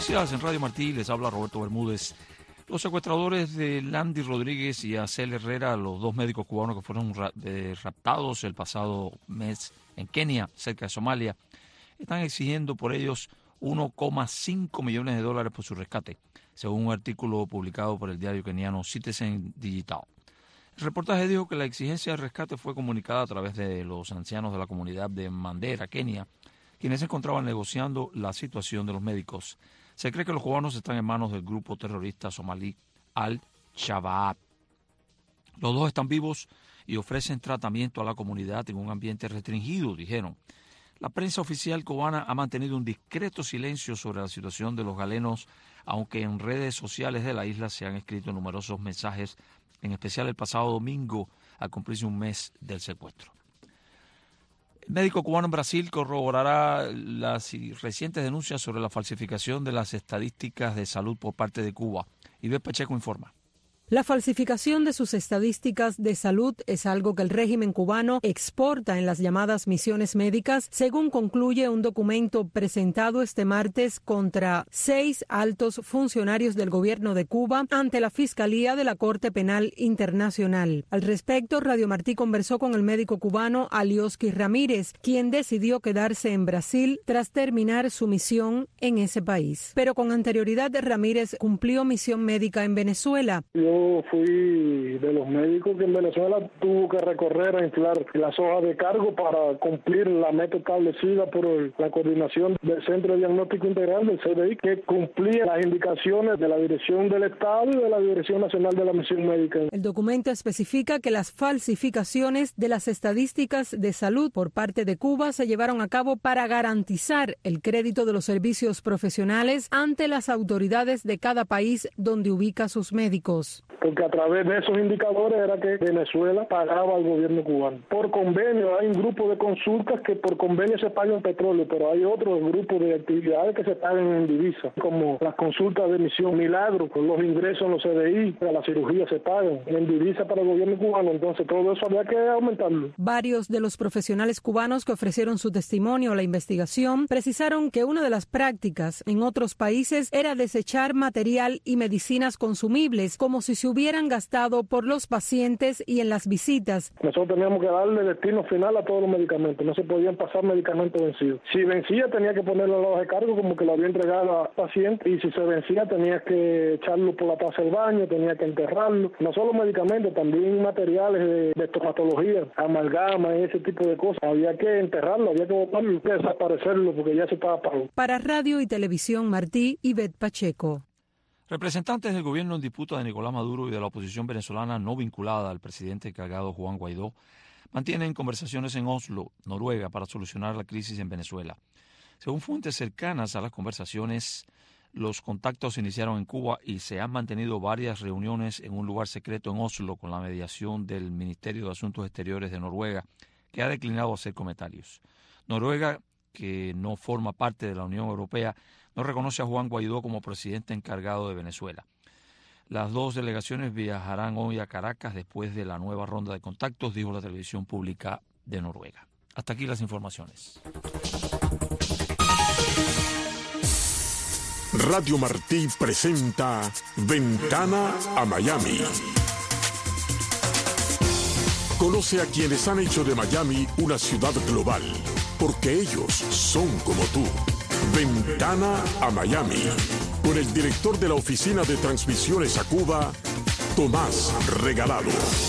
Noticias en Radio Martí, les habla Roberto Bermúdez. Los secuestradores de Landy Rodríguez y Acel Herrera, los dos médicos cubanos que fueron raptados el pasado mes en Kenia, cerca de Somalia, están exigiendo por ellos 1,5 millones de dólares por su rescate, según un artículo publicado por el diario keniano Citizen Digital. El reportaje dijo que la exigencia de rescate fue comunicada a través de los ancianos de la comunidad de Mandera, Kenia, quienes se encontraban negociando la situación de los médicos. Se cree que los cubanos están en manos del grupo terrorista somalí Al-Shabaab. Los dos están vivos y ofrecen tratamiento a la comunidad en un ambiente restringido, dijeron. La prensa oficial cubana ha mantenido un discreto silencio sobre la situación de los galenos, aunque en redes sociales de la isla se han escrito numerosos mensajes, en especial el pasado domingo, al cumplirse un mes del secuestro. El médico cubano en Brasil corroborará las recientes denuncias sobre la falsificación de las estadísticas de salud por parte de Cuba. Ivette Pacheco informa. La falsificación de sus estadísticas de salud es algo que el régimen cubano exporta en las llamadas misiones médicas, según concluye un documento presentado este martes contra 6 altos funcionarios del gobierno de Cuba ante la Fiscalía de la Corte Penal Internacional. Al respecto, Radio Martí conversó con el médico cubano Alioski Ramírez, quien decidió quedarse en Brasil tras terminar su misión en ese país. Pero con anterioridad, Ramírez cumplió misión médica en Venezuela. Yo fui de los médicos que en Venezuela tuvo que recorrer a inflar las hojas de cargo para cumplir la meta establecida por la coordinación del Centro de Diagnóstico Integral del CDI, que cumplía las indicaciones de la Dirección del Estado y de la Dirección Nacional de la Misión Médica. El documento especifica que las falsificaciones de las estadísticas de salud por parte de Cuba se llevaron a cabo para garantizar el crédito de los servicios profesionales ante las autoridades de cada país donde ubica sus médicos. Porque a través de esos indicadores era que Venezuela pagaba al gobierno cubano. Por convenio hay un grupo de consultas que por convenio se pagan petróleo, pero hay otro grupo de actividades que se pagan en divisa, como las consultas de misión Milagro, con los ingresos en los CDI, para la cirugía se pagan en divisa para el gobierno cubano, entonces todo eso había que aumentarlo. Varios de los profesionales cubanos que ofrecieron su testimonio a la investigación precisaron que una de las prácticas en otros países era desechar material y medicinas consumibles, como si se hubieran gastado por los pacientes y en las visitas. Nosotros teníamos que darle destino final a todos los medicamentos, no se podían pasar medicamentos vencidos. Si vencía tenía que ponerlo a la hoja de cargo como que lo había entregado al paciente, y si se vencía tenía que echarlo por la taza del baño, tenía que enterrarlo. No solo medicamentos, también materiales de estomatología, amalgama y ese tipo de cosas. Había que enterrarlo, había que botarlo, que desaparecerlo porque ya se estaba pagando. Para Radio y Televisión Martí, Ivette Pacheco. Representantes del gobierno en disputa de Nicolás Maduro y de la oposición venezolana no vinculada al presidente encargado Juan Guaidó mantienen conversaciones en Oslo, Noruega, para solucionar la crisis en Venezuela. Según fuentes cercanas a las conversaciones, los contactos se iniciaron en Cuba y se han mantenido varias reuniones en un lugar secreto en Oslo con la mediación del Ministerio de Asuntos Exteriores de Noruega, que ha declinado hacer comentarios. Noruega, que no forma parte de la Unión Europea, no reconoce a Juan Guaidó como presidente encargado de Venezuela. Las dos delegaciones viajarán hoy a Caracas después de la nueva ronda de contactos, dijo la televisión pública de Noruega. Hasta aquí las informaciones. Radio Martí presenta Ventana a Miami. Conoce a quienes han hecho de Miami una ciudad global, porque ellos son como tú. Ventana a Miami, con el director de la Oficina de Transmisiones a Cuba, Tomás Regalado.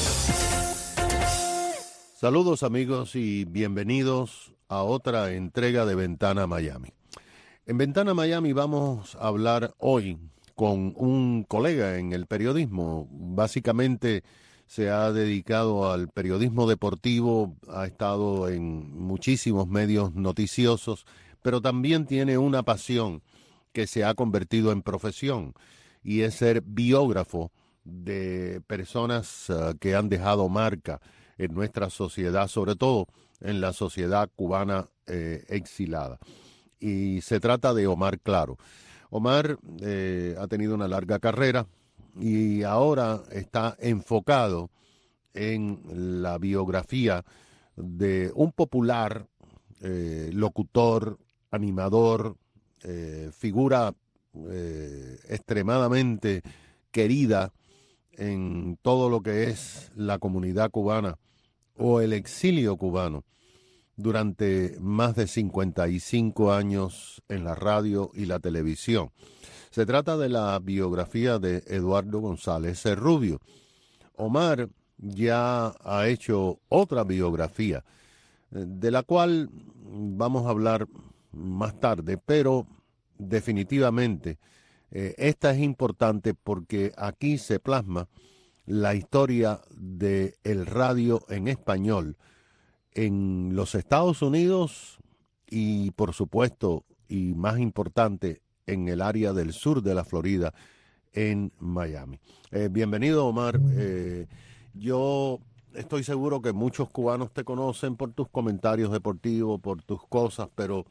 Saludos amigos y bienvenidos a otra entrega de Ventana a Miami. En Ventana a Miami vamos a hablar hoy con un colega en el periodismo. Básicamente se ha dedicado al periodismo deportivo, ha estado en muchísimos medios noticiosos, pero también tiene una pasión que se ha convertido en profesión, y es ser biógrafo de personas que han dejado marca en nuestra sociedad, sobre todo en la sociedad cubana exilada. Y se trata de Omar Claro. Omar ha tenido una larga carrera y ahora está enfocado en la biografía de un popular locutor, animador, figura extremadamente querida en todo lo que es la comunidad cubana o el exilio cubano durante más de 55 años en la radio y la televisión. Se trata de la biografía de Eduardo González Cerrubio. Omar ya ha hecho otra biografía, de la cual vamos a hablar más tarde, pero definitivamente esta es importante porque aquí se plasma la historia del radio en español en los Estados Unidos y, por supuesto, y más importante, en el área del sur de la Florida, en Miami. Bienvenido, Omar. Yo estoy seguro que muchos cubanos te conocen por tus comentarios deportivos, por tus cosas, pero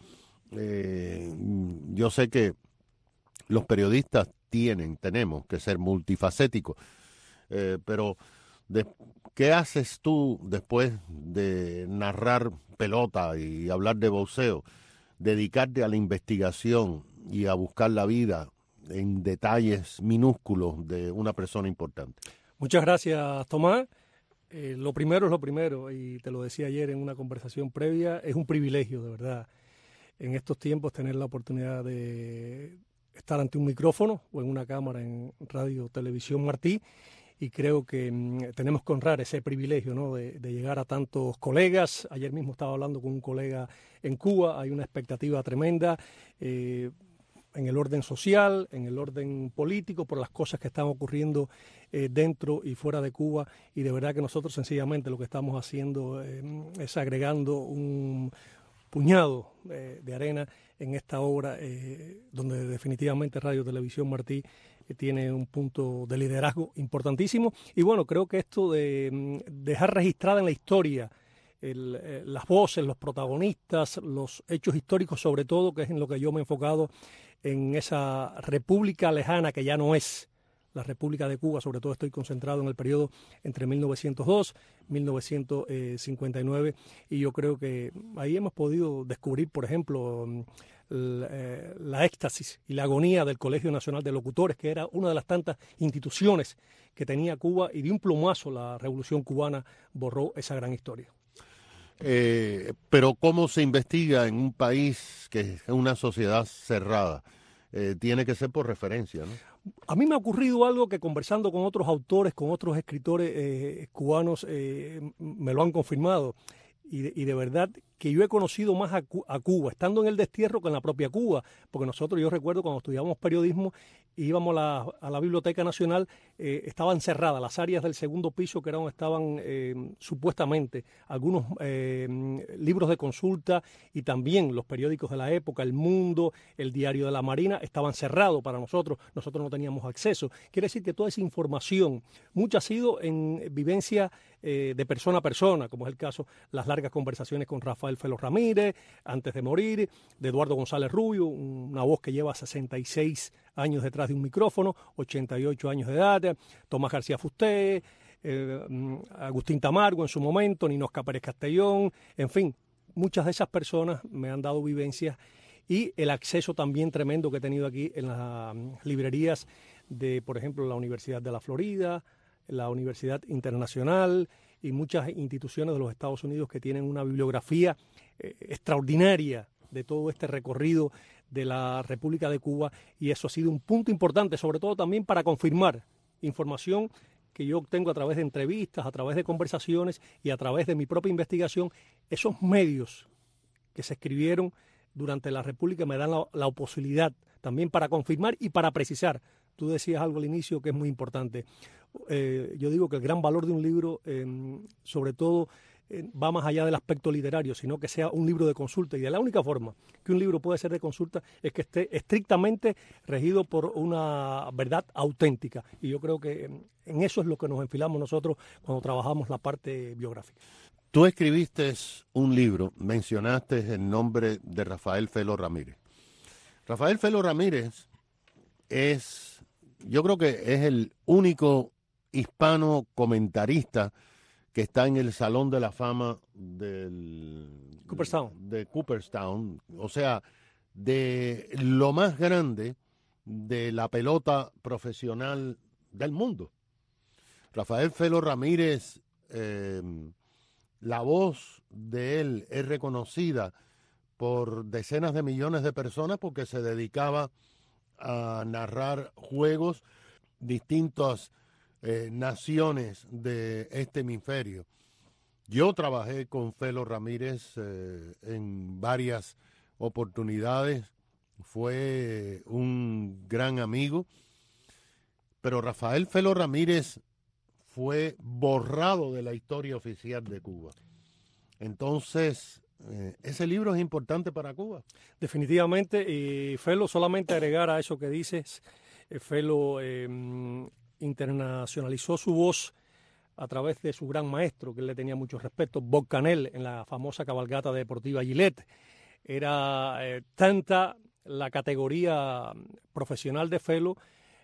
yo sé que los periodistas tenemos que ser multifacéticos, pero ¿qué haces tú después de narrar pelota y hablar de boxeo? Dedicarte a la investigación y a buscar la vida en detalles minúsculos de una persona importante. Muchas gracias, Tomás. Lo primero es lo primero, y te lo decía ayer en una conversación previa, es un privilegio, de verdad, en estos tiempos tener la oportunidad de estar ante un micrófono o en una cámara en Radio Televisión Martí, y creo que tenemos que honrar ese privilegio, ¿no?, de llegar a tantos colegas. Ayer mismo estaba hablando con un colega en Cuba, hay una expectativa tremenda en el orden social, en el orden político, por las cosas que están ocurriendo dentro y fuera de Cuba, y de verdad que nosotros sencillamente lo que estamos haciendo es agregando un puñado de arena en esta obra, donde definitivamente Radio Televisión Martí tiene un punto de liderazgo importantísimo. Y bueno, creo que esto de dejar registrada en la historia las voces, los protagonistas, los hechos históricos sobre todo, que es en lo que yo me he enfocado, en esa república lejana que ya no es la República de Cuba. Sobre todo estoy concentrado en el periodo entre 1902 y 1959, y yo creo que ahí hemos podido descubrir, por ejemplo, la éxtasis y la agonía del Colegio Nacional de Locutores, que era una de las tantas instituciones que tenía Cuba, y de un plumazo la Revolución Cubana borró esa gran historia. Pero ¿cómo se investiga en un país que es una sociedad cerrada? Tiene que ser por referencia, ¿no? A mí me ha ocurrido algo que, conversando con otros autores, con otros escritores cubanos, me lo han confirmado. Y de verdad que yo he conocido más a Cuba estando en el destierro que en la propia Cuba, porque nosotros, yo recuerdo cuando estudiábamos periodismo, íbamos a la Biblioteca Nacional, estaban cerradas las áreas del segundo piso, que era donde estaban supuestamente algunos libros de consulta, y también los periódicos de la época, El Mundo, El Diario de la Marina, estaban cerrados para nosotros no teníamos acceso. Quiere decir que toda esa información, mucha ha sido en vivencia de persona a persona, como es el caso, las largas conversaciones con Rafael Felo Ramírez, antes de morir, de Eduardo González Rubio, una voz que lleva 66 años detrás de un micrófono, 88 años de edad, Tomás García Fusté, Agustín Tamargo en su momento, Ninosca Pérez Castellón, en fin, muchas de esas personas me han dado vivencias, y el acceso también tremendo que he tenido aquí en las librerías de, por ejemplo, la Universidad de la Florida, la Universidad Internacional y muchas instituciones de los Estados Unidos que tienen una bibliografía extraordinaria de todo este recorrido de la República de Cuba, y eso ha sido un punto importante, sobre todo también para confirmar información que yo obtengo a través de entrevistas, a través de conversaciones y a través de mi propia investigación. Esos medios que se escribieron durante la República me dan la posibilidad también para confirmar y para precisar. Tú decías algo al inicio que es muy importante. Yo digo que el gran valor de un libro, sobre todo, va más allá del aspecto literario, sino que sea un libro de consulta. Y de la única forma que un libro puede ser de consulta es que esté estrictamente regido por una verdad auténtica. Y yo creo que en eso es lo que nos enfilamos nosotros cuando trabajamos la parte biográfica. Tú escribiste un libro, mencionaste el nombre de Rafael Felo Ramírez. Rafael Felo Ramírez yo creo que es el único hispano comentarista que está en el Salón de la Fama de Cooperstown. O sea, de lo más grande de la pelota profesional del mundo. Rafael Felo Ramírez, la voz de él es reconocida por decenas de millones de personas porque se dedicaba a narrar juegos distintas naciones de este hemisferio. Yo trabajé con Felo Ramírez en varias oportunidades, fue un gran amigo, pero Rafael Felo Ramírez fue borrado de la historia oficial de Cuba. Entonces, ese libro es importante para Cuba. Definitivamente, y Felo, solamente agregar a eso que dices, Felo internacionalizó su voz a través de su gran maestro, que él le tenía mucho respeto, Bob Canel, en la famosa cabalgata deportiva Gillette. Era tanta la categoría profesional de Felo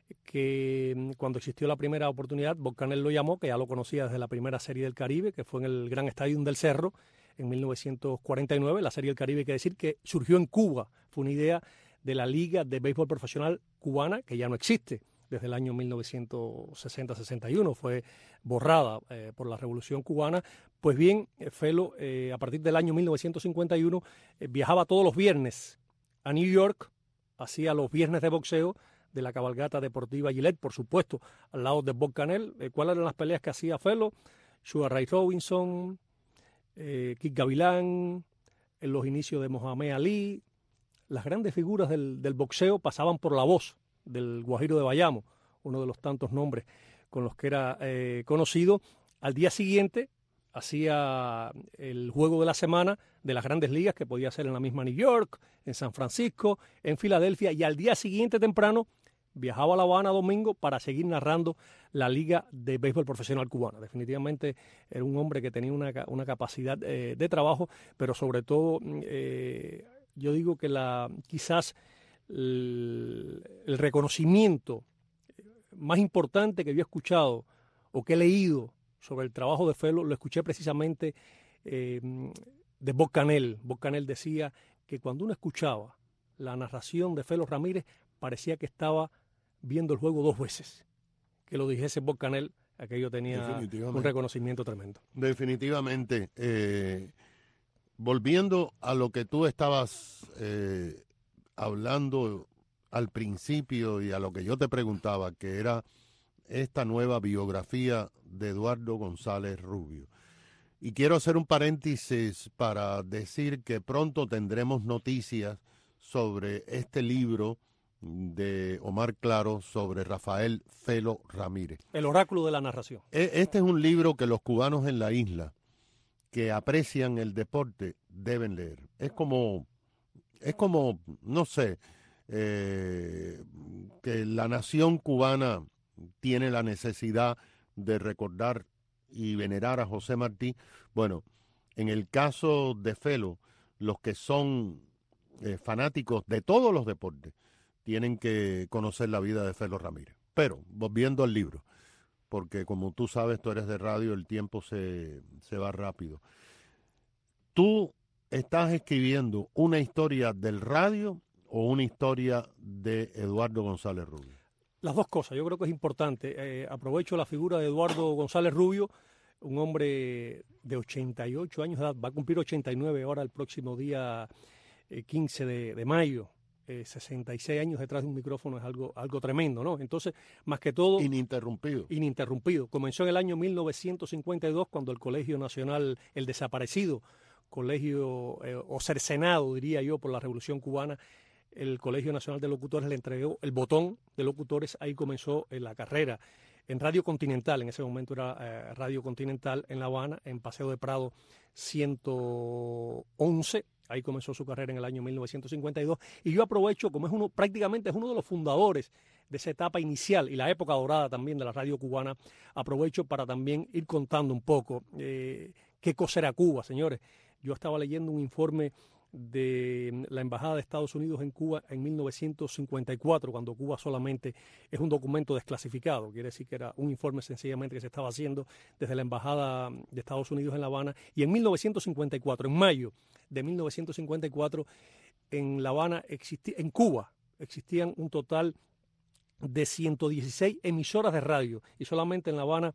que cuando existió la primera oportunidad, Bob Canel lo llamó, que ya lo conocía desde la primera Serie del Caribe, que fue en el Gran Estadio del Cerro, en 1949. La Serie del Caribe, hay que decir que surgió en Cuba, fue una idea de la Liga de Béisbol Profesional Cubana, que ya no existe desde el año 1960-61, fue borrada por la Revolución Cubana. Pues bien, Felo, a partir del año 1951, viajaba todos los viernes a New York, hacía los viernes de boxeo de la cabalgata deportiva Gillette, por supuesto, al lado de Bob Canel. ¿Cuáles eran las peleas que hacía Felo? Sugar Ray Robinson, Kid Gavilán, en los inicios de Mohamed Ali. Las grandes figuras del boxeo pasaban por la voz del Guajiro de Bayamo, uno de los tantos nombres con los que era conocido. Al día siguiente hacía el juego de la semana de las grandes ligas, que podía ser en la misma New York, en San Francisco, en Filadelfia, y al día siguiente temprano viajaba a La Habana domingo para seguir narrando la Liga de Béisbol Profesional Cubana. Definitivamente era un hombre que tenía una capacidad de trabajo, pero sobre todo yo digo que quizás el reconocimiento más importante que yo he escuchado o que he leído sobre el trabajo de Felo, lo escuché precisamente de Bob Canel. Bob Canel decía que cuando uno escuchaba la narración de Felo Ramírez, parecía que estaba viendo el juego dos veces. Que lo dijese Bob Canel, aquello tenía un reconocimiento tremendo. Definitivamente. Volviendo a lo que tú estabas hablando al principio y a lo que yo te preguntaba, que era esta nueva biografía de Eduardo González Rubio. Y quiero hacer un paréntesis para decir que pronto tendremos noticias sobre este libro de Omar Claro sobre Rafael Felo Ramírez. El oráculo de la narración. Este es un libro que los cubanos en la isla que aprecian el deporte deben leer. Es como no sé, que la nación cubana tiene la necesidad de recordar y venerar a José Martí. Bueno, en el caso de Felo, los que son fanáticos de todos los deportes tienen que conocer la vida de Felo Ramírez. Pero, volviendo al libro, porque como tú sabes, tú eres de radio, el tiempo se va rápido. ¿Tú estás escribiendo una historia del radio o una historia de Eduardo González Rubio? Las dos cosas, yo creo que es importante. Aprovecho la figura de Eduardo González Rubio, un hombre de 88 años de edad, va a cumplir 89 ahora el próximo día 15 de mayo. 66 años detrás de un micrófono es algo tremendo, ¿no? Entonces, más que todo... Ininterrumpido. Comenzó en el año 1952, cuando el Colegio Nacional, el desaparecido colegio, o cercenado, diría yo, por la Revolución Cubana, el Colegio Nacional de Locutores le entregó el botón de locutores. Ahí comenzó la carrera en Radio Continental. En ese momento era Radio Continental en La Habana, en Paseo de Prado 111. Ahí comenzó su carrera en el año 1952. Y yo aprovecho, como prácticamente es uno de los fundadores de esa etapa inicial y la época dorada también de la radio cubana, aprovecho para también ir contando un poco qué cosa era Cuba, señores. Yo estaba leyendo un informe de la Embajada de Estados Unidos en Cuba en 1954, cuando Cuba solamente es un documento desclasificado. Quiere decir que era un informe sencillamente que se estaba haciendo desde la Embajada de Estados Unidos en La Habana. Y en 1954, en mayo de 1954, en La Habana en Cuba existían un total de 116 emisoras de radio y solamente en La Habana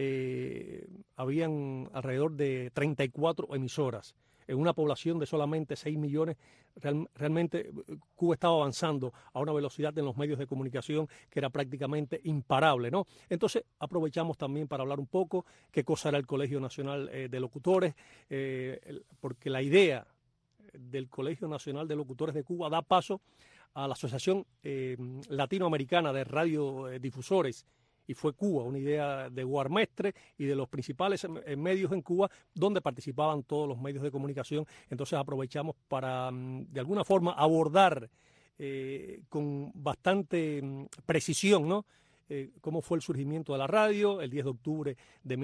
habían alrededor de 34 emisoras. En una población de solamente 6 millones, realmente Cuba estaba avanzando a una velocidad en los medios de comunicación que era prácticamente imparable, ¿no? Entonces aprovechamos también para hablar un poco qué cosa era el Colegio Nacional de Locutores, porque la idea del Colegio Nacional de Locutores de Cuba da paso a la Asociación Latinoamericana de Radiodifusores, y fue Cuba, una idea de Guarmestre y de los principales medios en Cuba, donde participaban todos los medios de comunicación. Entonces aprovechamos para, de alguna forma, abordar con bastante precisión, ¿no?, cómo fue el surgimiento de la radio, el 10 de octubre de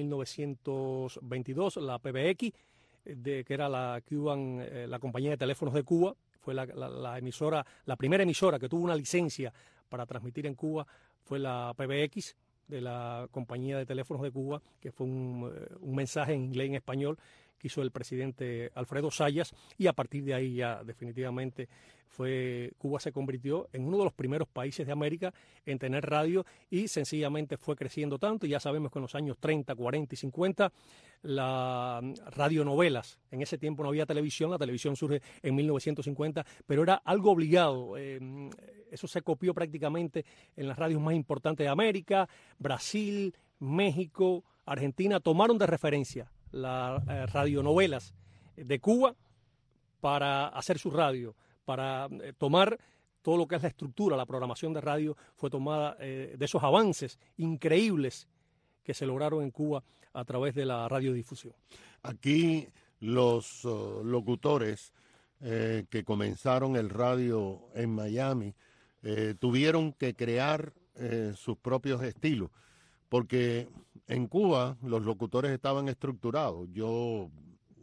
1922, la PBX, que era la compañía de teléfonos de Cuba, fue la emisora, la primera emisora que tuvo una licencia para transmitir en Cuba fue la PBX, de la compañía de teléfonos de Cuba, que fue un mensaje en inglés y en español que hizo el presidente Alfredo Zayas, y a partir de ahí ya definitivamente Cuba se convirtió en uno de los primeros países de América en tener radio, y sencillamente fue creciendo tanto, y ya sabemos que en los años 30, 40 y 50 las radionovelas, en ese tiempo no había televisión, la televisión surge en 1950, pero era algo obligado, eso se copió prácticamente en las radios más importantes de América. Brasil, México, Argentina tomaron de referencia las radionovelas de Cuba para hacer su radio, para tomar todo lo que es la estructura, la programación de radio fue tomada de esos avances increíbles que se lograron en Cuba a través de la radiodifusión. Aquí los locutores que comenzaron el radio en Miami tuvieron que crear sus propios estilos, porque en Cuba los locutores estaban estructurados. Yo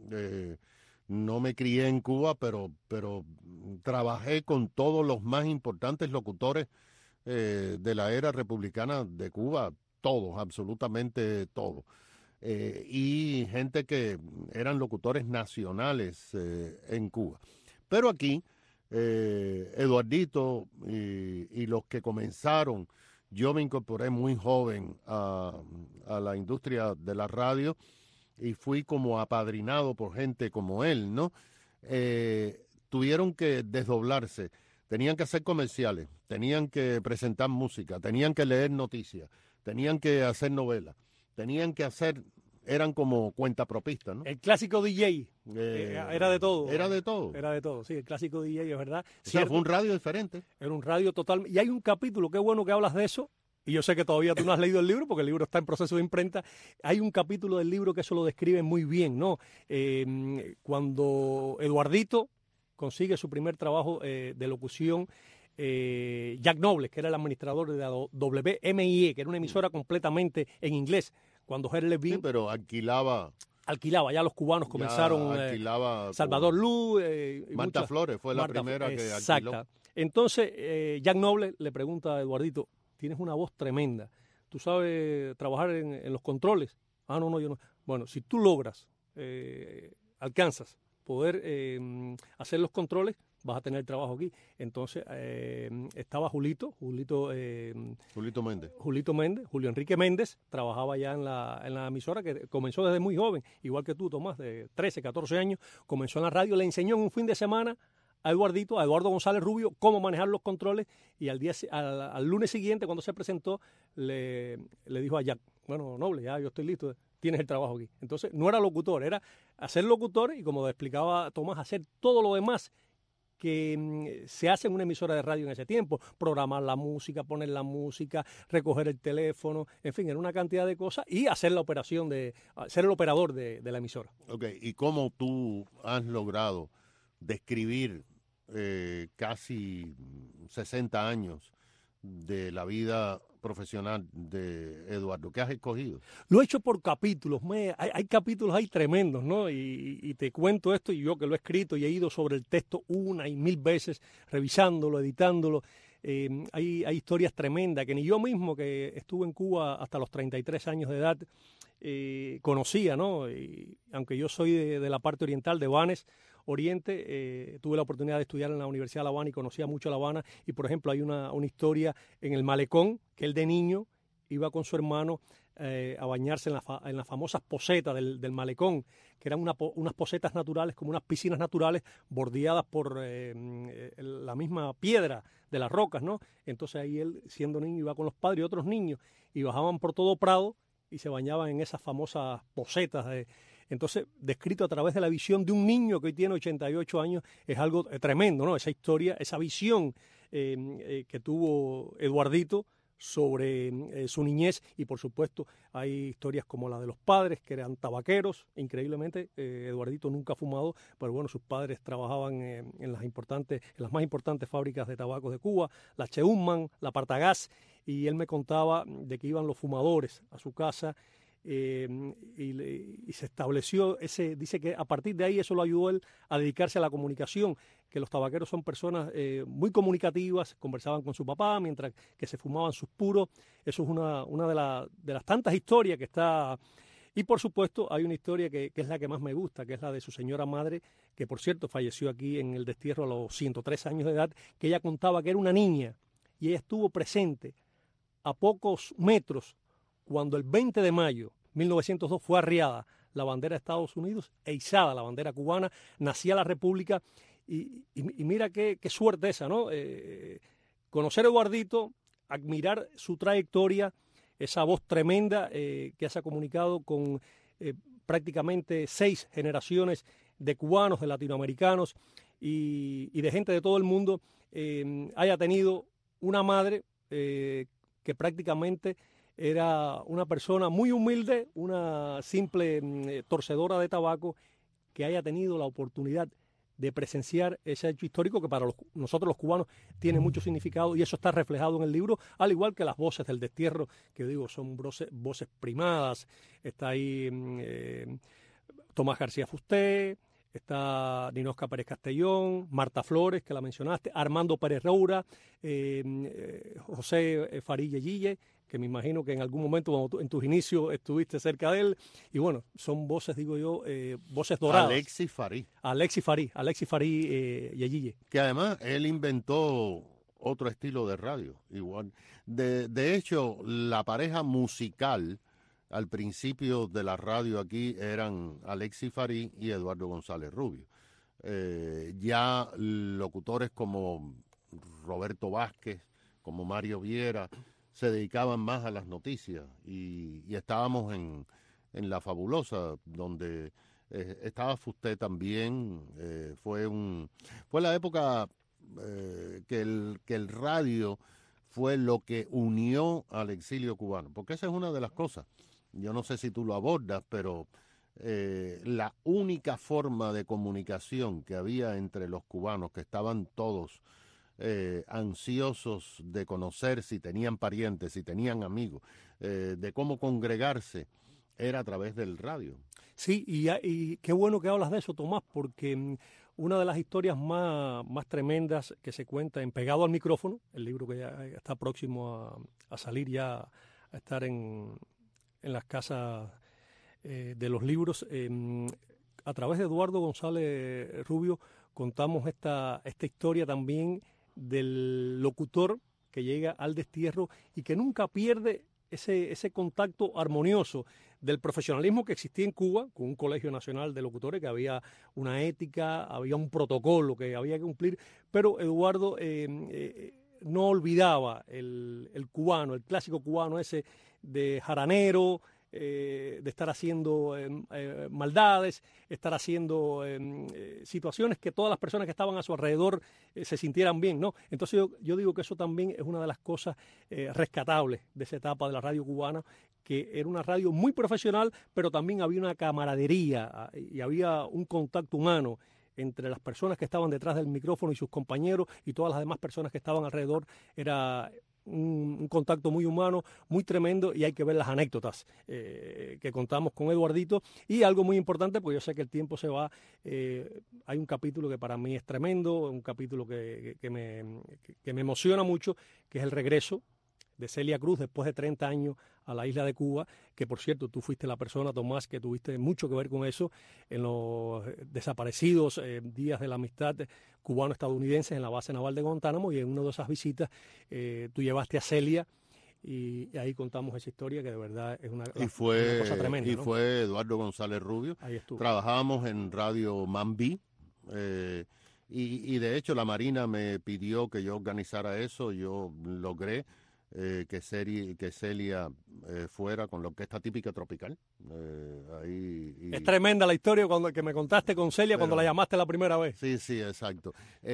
no me crié en Cuba, pero trabajé con todos los más importantes locutores de la era republicana de Cuba, todos, absolutamente todos. Y gente que eran locutores nacionales en Cuba. Pero aquí, Eduardito y los que comenzaron, yo me incorporé muy joven a la industria de la radio y fui como apadrinado por gente como él, ¿no? Tuvieron que desdoblarse, tenían que hacer comerciales, tenían que presentar música, tenían que leer noticias, tenían que hacer novelas, tenían que hacer, eran como cuentapropistas, ¿no? El clásico DJ, era de todo. Era de todo. Era de todo, sí, el clásico DJ, es verdad. O sea, fue un radio diferente. Era un radio total. Y hay un capítulo, qué bueno que hablas de eso, y yo sé que todavía tú no has leído el libro, porque el libro está en proceso de imprenta. Hay un capítulo del libro que eso lo describe muy bien, ¿no? Cuando Eduardito consigue su primer trabajo de locución, Jack Nobles, que era el administrador de la WMIE, que era una emisora completamente en inglés, cuando Herr Levin... Sí, pero alquilaba, ya los cubanos comenzaron, Salvador Luz... Marta Flores fue la primera que alquiló. Exacto. Entonces, Jack Nobles le pregunta a Eduardito, tienes una voz tremenda, ¿tú sabes trabajar en los controles? Ah, no, yo no. Bueno, si tú logras, alcanzas poder hacer los controles, vas a tener trabajo aquí. Entonces estaba Julio Enrique Méndez, trabajaba ya en la emisora, que comenzó desde muy joven, igual que tú, Tomás, de 13, 14 años, comenzó en la radio, le enseñó en un fin de semana a Eduardo González Rubio, cómo manejar los controles, y al lunes siguiente, cuando se presentó, le dijo a Jack, bueno, Noble, ya yo estoy listo, tienes el trabajo aquí. Entonces no era locutor, era hacer locutor, y como explicaba Tomás, hacer todo lo demás que se hace en una emisora de radio en ese tiempo, programar la música, poner la música, recoger el teléfono, en fin, era una cantidad de cosas, y hacer la operación ser el operador de la emisora. Ok, ¿y cómo tú has logrado describir casi 60 años de la vida profesional de Eduardo? ¿Qué has escogido? Lo he hecho por capítulos. Hay capítulos ahí tremendos, ¿no? Y te cuento esto, y yo que lo he escrito y he ido sobre el texto una y mil veces, revisándolo, editándolo. Hay historias tremendas que ni yo mismo, que estuve en Cuba hasta los 33 años de edad, conocía, ¿no? Y aunque yo soy de la parte oriental, de Banes, Oriente. Tuve la oportunidad de estudiar en la Universidad de La Habana y conocía mucho La Habana. Y, por ejemplo, hay una historia en el Malecón, que él de niño iba con su hermano a bañarse en las famosas posetas del Malecón, que eran unas posetas naturales, como unas piscinas naturales bordeadas por la misma piedra de las rocas, ¿no? Entonces ahí él, siendo niño, iba con los padres y otros niños y bajaban por todo Prado y se bañaban en esas famosas posetas. Entonces, descrito a través de la visión de un niño que hoy tiene 88 años, es algo tremendo, ¿no? Esa historia, esa visión que tuvo Eduardito sobre su niñez. Y por supuesto hay historias como la de los padres, que eran tabaqueros. Increíblemente Eduardito nunca ha fumado, pero bueno, sus padres trabajaban en las más importantes fábricas de tabacos de Cuba, la Cheumman, la Partagás, y él me contaba de que iban los fumadores a su casa. Y se estableció dice que a partir de ahí eso lo ayudó él a dedicarse a la comunicación, que los tabaqueros son personas muy comunicativas, conversaban con su papá mientras que se fumaban sus puros. Eso es una de las tantas historias que está. Y por supuesto hay una historia que es la que más me gusta, que es la de su señora madre, que por cierto falleció aquí en el destierro a los 103 años de edad, que ella contaba que era una niña y ella estuvo presente a pocos metros cuando el 20 de mayo de 1902 fue arriada la bandera de Estados Unidos e izada la bandera cubana, nacía la República. Y mira qué suerte esa, ¿no? Conocer a Eduardito, admirar su trayectoria, esa voz tremenda que se ha comunicado con prácticamente 6 generaciones de cubanos, de latinoamericanos y de gente de todo el mundo, haya tenido una madre que prácticamente era una persona muy humilde, una simple torcedora de tabaco, que haya tenido la oportunidad de presenciar ese hecho histórico que para nosotros los cubanos tiene mucho significado, y eso está reflejado en el libro, al igual que las voces del destierro, que digo, son voces primadas. Está ahí Tomás García Fusté, está Ninosca Pérez Castellón, Marta Flores, que la mencionaste, Armando Pérez Roura, José Farí Yeyille, que me imagino que en algún momento en tus inicios estuviste cerca de él. Y bueno, son voces, digo yo, voces doradas. Alexis Farí Yeyille. Que además él inventó otro estilo de radio, igual. De hecho, la pareja musical al principio de la radio aquí eran Alexis Farí y Eduardo González Rubio. Ya locutores como Roberto Vázquez, como Mario Viera, se dedicaban más a las noticias y estábamos en La Fabulosa, donde estaba Fusté también. Fue la época que el radio fue lo que unió al exilio cubano, porque esa es una de las cosas. Yo no sé si tú lo abordas, pero la única forma de comunicación que había entre los cubanos, que estaban todos ansiosos de conocer si tenían parientes, si tenían amigos, de cómo congregarse, era a través del radio. Sí, y qué bueno que hablas de eso, Tomás, porque una de las historias más tremendas que se cuenta en Pegado al Micrófono, el libro que ya está próximo a salir, ya a estar en las casas de los libros, a través de Eduardo González Rubio contamos esta historia también del locutor que llega al destierro y que nunca pierde ese contacto armonioso del profesionalismo que existía en Cuba, con un colegio nacional de locutores, que había una ética, había un protocolo que había que cumplir, pero Eduardo no olvidaba el cubano, el clásico cubano ese de jaranero, de estar haciendo maldades, estar haciendo situaciones que todas las personas que estaban a su alrededor se sintieran bien, ¿no? Entonces yo digo que eso también es una de las cosas rescatables de esa etapa de la radio cubana, que era una radio muy profesional, pero también había una camaradería y había un contacto humano entre las personas que estaban detrás del micrófono y sus compañeros y todas las demás personas que estaban alrededor. Era un contacto muy humano, muy tremendo, y hay que ver las anécdotas que contamos con Eduardito. Y algo muy importante, porque yo sé que el tiempo se va, hay un capítulo que para mí es tremendo, un capítulo que me emociona mucho, que es el regreso de Celia Cruz después de 30 años a la isla de Cuba, que por cierto tú fuiste la persona, Tomás, que tuviste mucho que ver con eso en los desaparecidos días de la amistad cubano-estadounidenses en la base naval de Guantánamo, y en una de esas visitas tú llevaste a Celia y ahí contamos esa historia que de verdad es una cosa tremenda. Y ¿no? fue Eduardo González Rubio. Ahí estuvo. Trabajábamos en Radio Mambí. Y de hecho la Marina me pidió que yo organizara eso. Yo logré que Celia fuera con la orquesta típica tropical. Es tremenda la historia que me contaste con Celia cuando la llamaste la primera vez. Sí, exacto.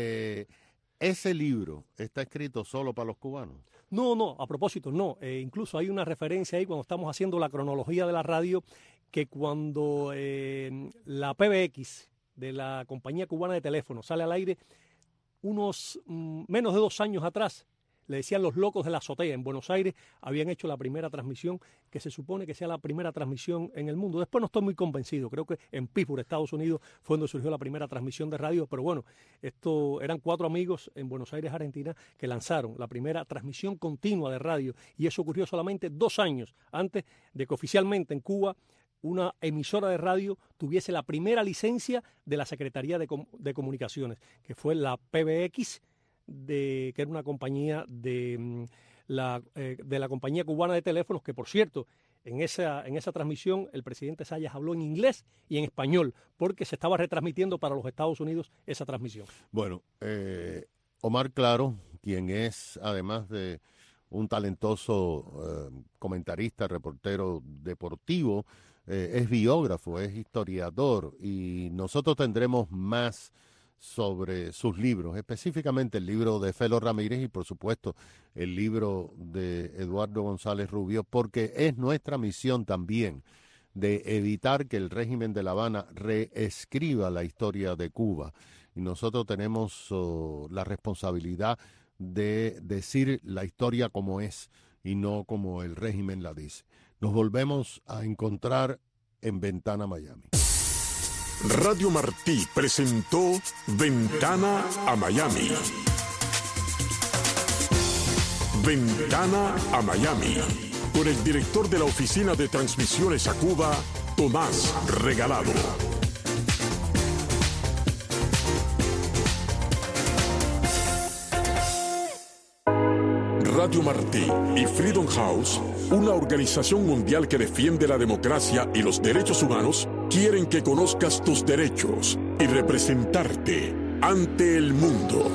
¿Ese libro está escrito solo para los cubanos? No, a propósito, no. Incluso hay una referencia ahí cuando estamos haciendo la cronología de la radio, que cuando la PBX de la Compañía Cubana de Teléfono sale al aire, unos menos de 2 años atrás, le decían Los Locos de la Azotea. En Buenos Aires habían hecho la primera transmisión, que se supone que sea la primera transmisión en el mundo. Después no estoy muy convencido, creo que en Pittsburgh, Estados Unidos, fue donde surgió la primera transmisión de radio, pero bueno, esto eran 4 amigos en Buenos Aires, Argentina, que lanzaron la primera transmisión continua de radio, y eso ocurrió solamente 2 años antes de que oficialmente en Cuba una emisora de radio tuviese la primera licencia de la Secretaría de Comunicaciones, que fue la PBX, que era una compañía de la Compañía Cubana de Teléfonos, que por cierto, en esa transmisión el presidente Zayas habló en inglés y en español, porque se estaba retransmitiendo para los Estados Unidos esa transmisión. Bueno, Omar Claro, quien es, además de un talentoso comentarista, reportero deportivo, es biógrafo, es historiador, y nosotros tendremos más sobre sus libros, específicamente el libro de Felo Ramírez y por supuesto el libro de Eduardo González Rubio, porque es nuestra misión también de evitar que el régimen de La Habana reescriba la historia de Cuba, y nosotros tenemos la responsabilidad de decir la historia como es y no como el régimen la dice. Nos volvemos a encontrar en Ventana Miami. Radio Martí presentó Ventana a Miami. Ventana a Miami, con el director de la Oficina de Transmisiones a Cuba, Tomás Regalado. Radio Martí y Freedom House, una organización mundial que defiende la democracia y los derechos humanos, quieren que conozcas tus derechos y representarte ante el mundo.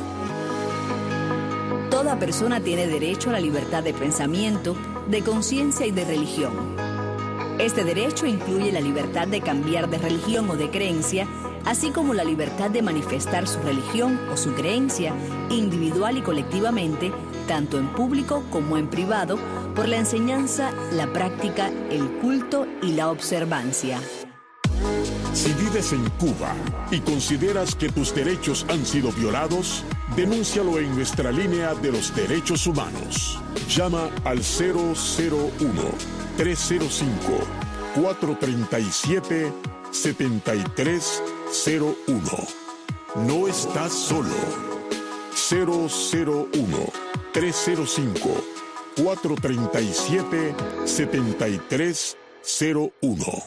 Toda persona tiene derecho a la libertad de pensamiento, de conciencia y de religión. Este derecho incluye la libertad de cambiar de religión o de creencia, así como la libertad de manifestar su religión o su creencia, individual y colectivamente, tanto en público como en privado, por la enseñanza, la práctica, el culto y la observancia. Si vives en Cuba y consideras que tus derechos han sido violados, denúncialo en nuestra línea de los derechos humanos. Llama al 001-305-437-7301. No estás solo. 001-305-437-7301.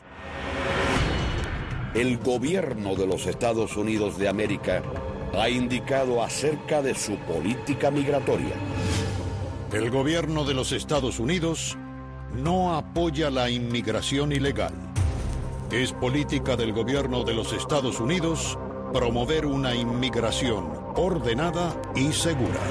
El gobierno de los Estados Unidos de América ha indicado acerca de su política migratoria. El gobierno de los Estados Unidos no apoya la inmigración ilegal. Es política del gobierno de los Estados Unidos promover una inmigración ordenada y segura.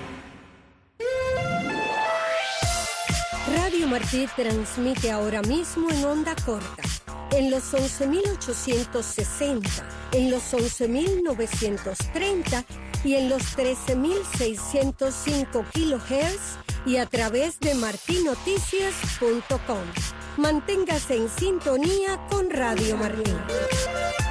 Radio Martí transmite ahora mismo en onda corta, en los 11.860, en los 11.930 y en los 13.605 kHz y a través de martinoticias.com. Manténgase en sintonía con Radio Martí.